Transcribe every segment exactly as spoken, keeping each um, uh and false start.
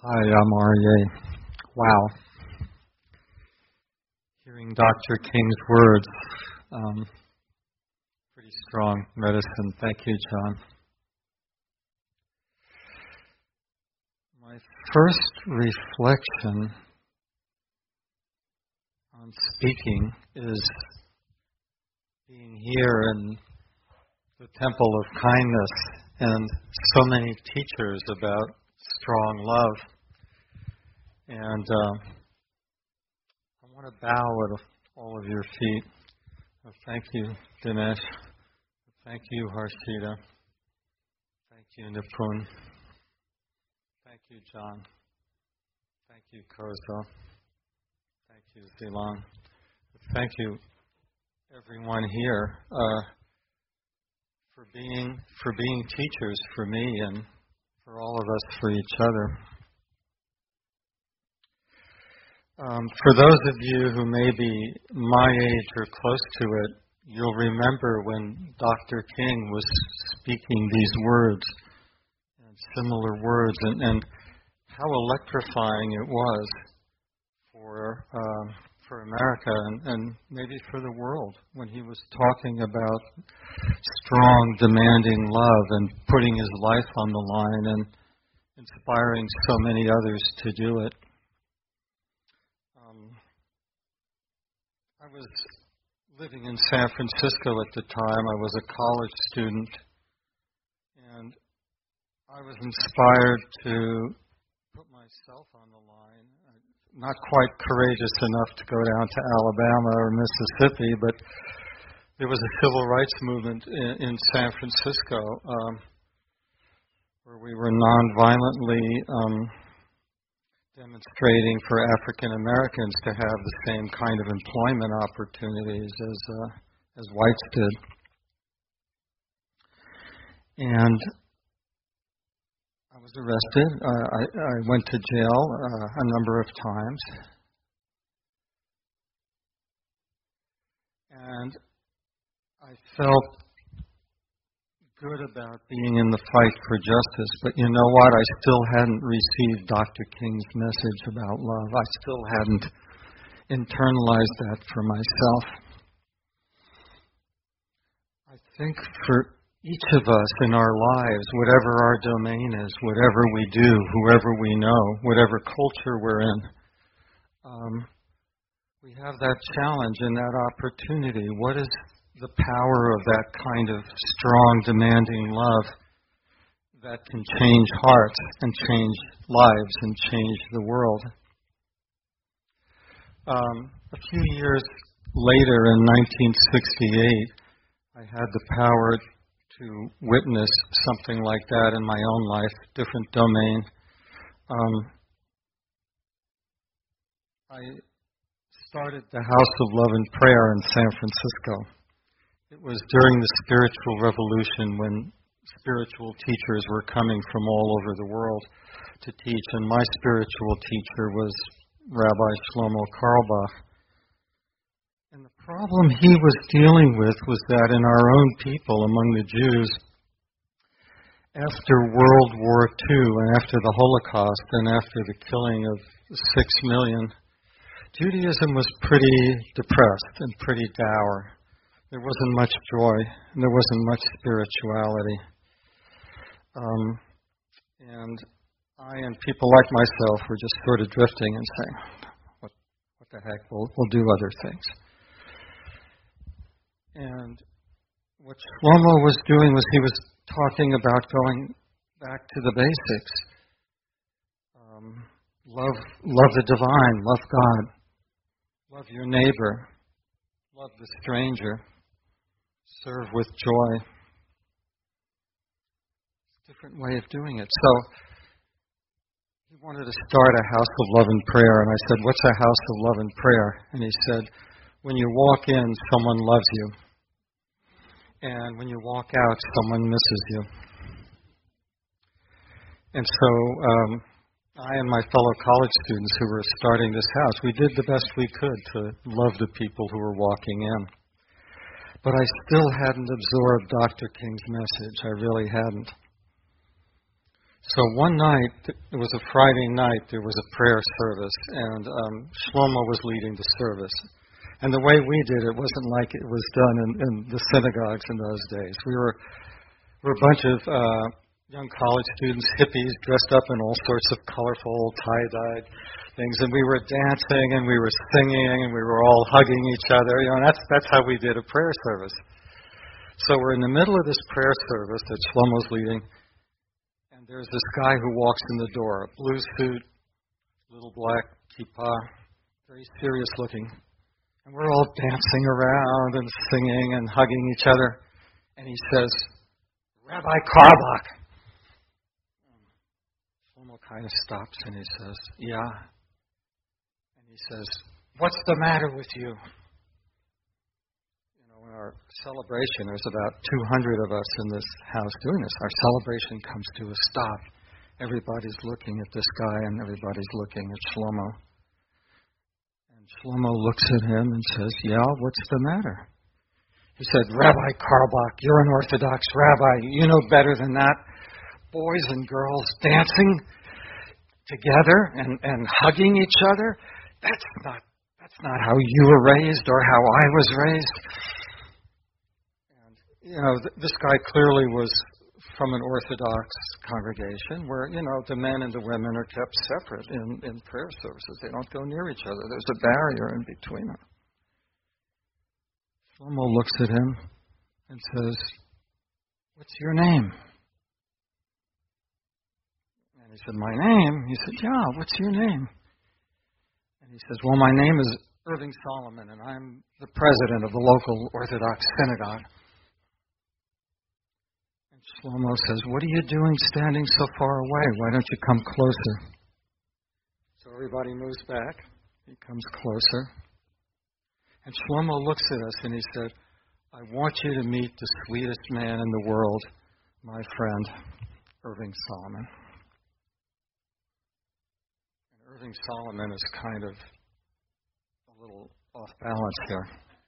Hi, I'm Aryeh. Wow. Hearing Doctor King's words, um, pretty strong medicine. Thank you, John. My first reflection on speaking is being here in the Temple of Kindness and so many teachers about strong love. And uh, I want to bow at all of your feet. Uh, thank you, Dinesh. Thank you, Harshita. Thank you, Nipun. Thank you, John. Thank you, Kozo. Thank you, Zilong. Thank you, everyone here, uh, for being for being teachers for me and for all of us, for each other. Um, for those of you who may be my age or close to it, you'll remember when Doctor King was speaking these words, and similar words, and, and how electrifying it was for um, for America and, and maybe for the world when he was talking about strong, demanding love and putting his life on the line and inspiring so many others to do it. Um, I was living in San Francisco at the time. I was a college student, and I was inspired to put myself on the line. Not quite courageous enough to go down to Alabama or Mississippi, but there was a civil rights movement in, in San Francisco um, where we were nonviolently um, demonstrating for African Americans to have the same kind of employment opportunities as uh, as whites did. And I was arrested. Uh, I, I went to jail uh, a number of times. And I felt good about being in the fight for justice. But you know what? I still hadn't received Doctor King's message about love. I still hadn't internalized that for myself. I think for each of us in our lives, whatever our domain is, whatever we do, whoever we know, whatever culture we're in, um, we have that challenge and that opportunity. What is the power of that kind of strong, demanding love that can change hearts and change lives and change the world? Um, a few years later, in nineteen sixty-eight, I had the power to witness something like that in my own life, different domain. Um, I started the House of Love and Prayer in San Francisco. It was during the spiritual revolution when spiritual teachers were coming from all over the world to teach, and my spiritual teacher was Rabbi Shlomo Carlebach. And the problem he was dealing with was that in our own people, among the Jews, after World War Two and after the Holocaust and after the killing of six million, Judaism was pretty depressed and pretty dour. There wasn't much joy, and there wasn't much spirituality. Um, and I and people like myself were just sort of drifting and saying, what, what the heck, we'll, we'll do other things. And what Shlomo was doing was he was talking about going back to the basics. Um, love, love the divine, love God, love your neighbor, love the stranger, serve with joy. Different way of doing it. So he wanted to start a house of love and prayer, and I said, what's a house of love and prayer? And he said, when you walk in, someone loves you. And when you walk out, someone misses you. And so um, I and my fellow college students who were starting this house, we did the best we could to love the people who were walking in. But I still hadn't absorbed Doctor King's message. I really hadn't. So one night, it was a Friday night, there was a prayer service, and um, Shlomo was leading the service. And the way we did it wasn't like it was done in, in the synagogues in those days. We were, we were a bunch of uh, young college students, hippies, dressed up in all sorts of colorful, tie-dyed things, and we were dancing, and we were singing, and we were all hugging each other. You know, and that's, that's how we did a prayer service. So we're in the middle of this prayer service that Shlomo's leading, and there's this guy who walks in the door, a blue suit, little black kippah, very serious looking. And we're all dancing around and singing and hugging each other. And he says, Rabbi Karbach. Shlomo kind of stops and he says, yeah. And he says, what's the matter with you? Our celebration, there's about two hundred of us in this house doing this. Our celebration comes to a stop. Everybody's looking at this guy and everybody's looking at Shlomo. And Shlomo looks at him and says, yeah, what's the matter? He said, Rabbi Karbach, you're an Orthodox rabbi. You know better than that. Boys and girls dancing together and, and hugging each other. That's not, that's not how you were raised or how I was raised. You know, th- this guy clearly was from an Orthodox congregation where, you know, the men and the women are kept separate in, in prayer services. They don't go near each other. There's a barrier in between them. Shlomo looks at him and says, what's your name? And he said, my name? He said, yeah, what's your name? And he says, well, my name is Irving Solomon, and I'm the president of the local Orthodox synagogue. Shlomo says, what are you doing standing so far away? Why don't you come closer? So everybody moves back. He comes closer. And Shlomo looks at us and he said, I want you to meet the sweetest man in the world, my friend, Irving Solomon. And Irving Solomon is kind of a little off balance here.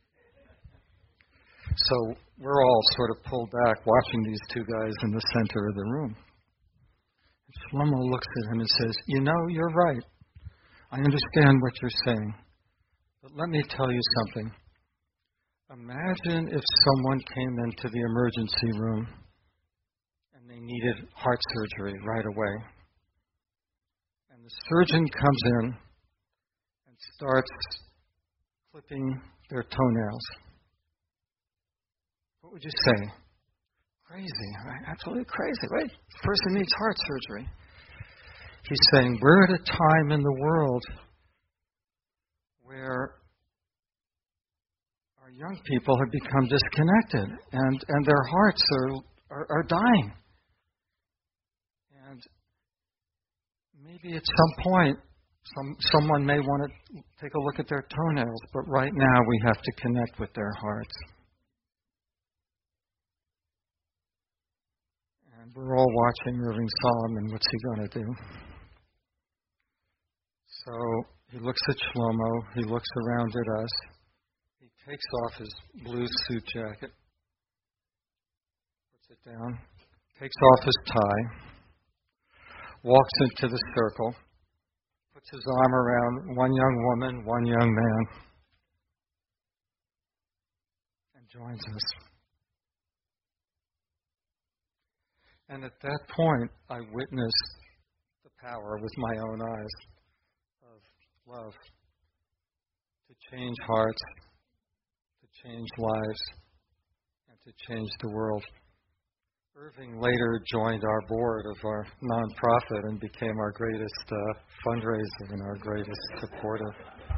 So we're all sort of pulled back watching these two guys in the center of the room. And Shlomo looks at him and says, you know, you're right. I understand what you're saying. But let me tell you something. Imagine if someone came into the emergency room and they needed heart surgery right away. And the surgeon comes in and starts clipping their toenails. What would you say? Crazy, right? Absolutely crazy, right? The person needs heart surgery. He's saying, we're at a time in the world where our young people have become disconnected and, and their hearts are, are, are dying. And maybe at some point, some, someone may want to take a look at their toenails, but right now we have to connect with their hearts. We're all watching Irving Solomon. What's he going to do? So he looks at Shlomo. He looks around at us. He takes off his blue suit jacket, puts it down, takes off his tie, walks into the circle, puts his arm around one young woman, one young man, and joins us. And at that point, I witnessed the power with my own eyes of love to change hearts, to change lives, and to change the world. Irving later joined our board of our nonprofit and became our greatest uh, fundraiser and our greatest supporter.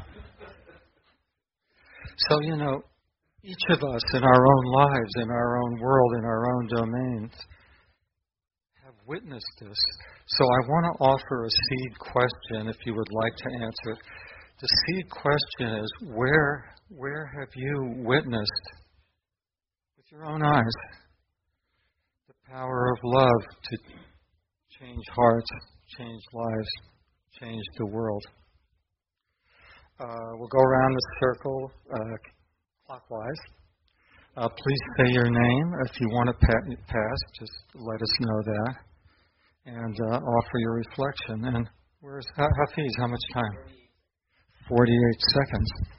So, you know, each of us in our own lives, in our own world, in our own domains, have witnessed this. So I want to offer a seed question if you would like to answer it. The seed question is, where, where have you witnessed with your own eyes the power of love to change hearts, change lives, change the world? Uh, we'll go around the circle uh, clockwise. Uh, please say your name. If you want to pa- pass, just let us know that. and uh, offer your reflection. And where's Hafiz? How much time? forty-eight seconds.